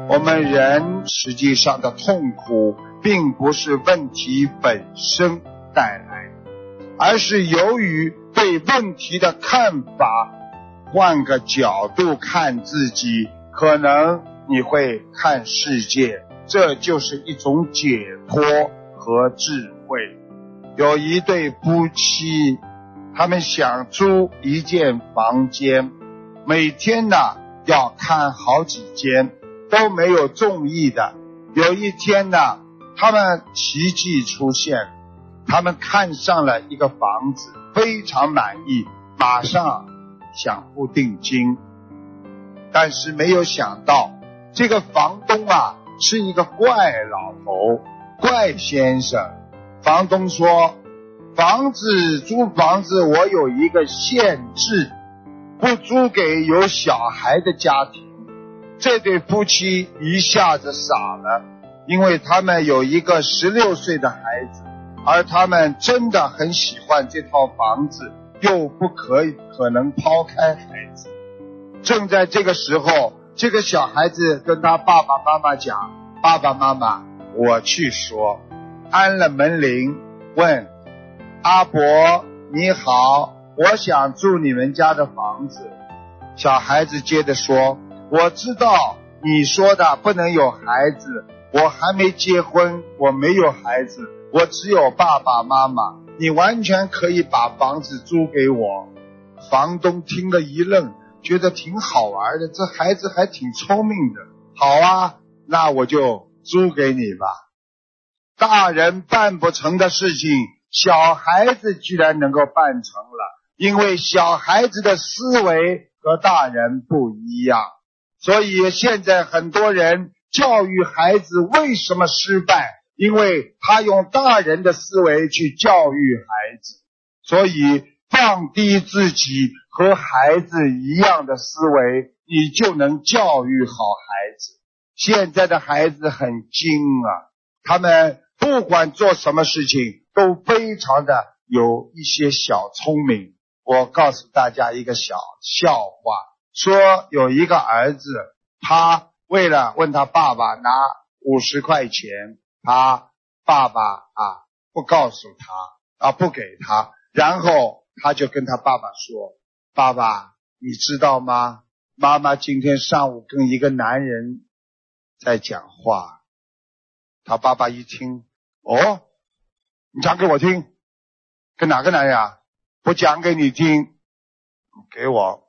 我们人实际上的痛苦并不是问题本身带来的，而是由于对问题的看法，换个角度看自己，可能你会看世界，这就是一种解脱和智慧。有一对夫妻，他们想租一间房间，每天呢要看好几间，都没有中意的。有一天呢，他们奇迹出现，他们看上了一个房子，非常满意，马上想付定金。但是没有想到，这个房东啊是一个怪老头，怪先生。房东说，租房子我有一个限制，不租给有小孩的家庭。这对夫妻一下子傻了，因为他们有一个16岁的孩子，而他们真的很喜欢这套房子，又不可能抛开孩子。正在这个时候，这个小孩子跟他爸爸妈妈讲，爸爸妈妈，我去说。按了门铃，问，阿伯你好，我想住你们家的房子。小孩子接着说，我知道你说的不能有孩子，我还没结婚，我没有孩子，我只有爸爸妈妈，你完全可以把房子租给我。房东听了一愣，觉得挺好玩的，这孩子还挺聪明的。好啊，那我就租给你吧。大人办不成的事情，小孩子居然能够办成了，因为小孩子的思维和大人不一样。所以现在很多人教育孩子为什么失败？因为他用大人的思维去教育孩子。所以放低自己和孩子一样的思维，你就能教育好孩子。现在的孩子很精啊，他们不管做什么事情都非常的有一些小聪明。我告诉大家一个小笑话，说有一个儿子，他为了问他爸爸拿50块钱，他爸爸不告诉他不给他，然后他就跟他爸爸说，爸爸你知道吗，妈妈今天上午跟一个男人在讲话。他爸爸一听，哦，你讲给我听，跟哪个男人啊？我讲给你听，给我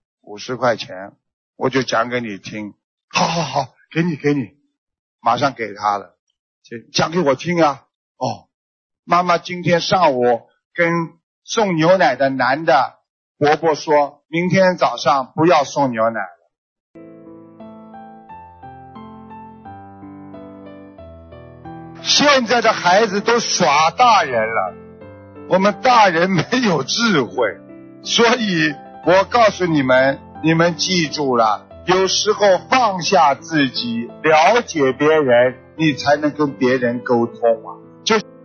50块钱，我就讲给你听。好，给你，马上给他了。讲给我听啊。哦，妈妈今天上午跟送牛奶的男的伯伯说，明天早上不要送牛奶了。现在的孩子都耍大人了，我们大人没有智慧。所以我告诉你们，你们记住了，有时候放下自己，了解别人，你才能跟别人沟通啊。就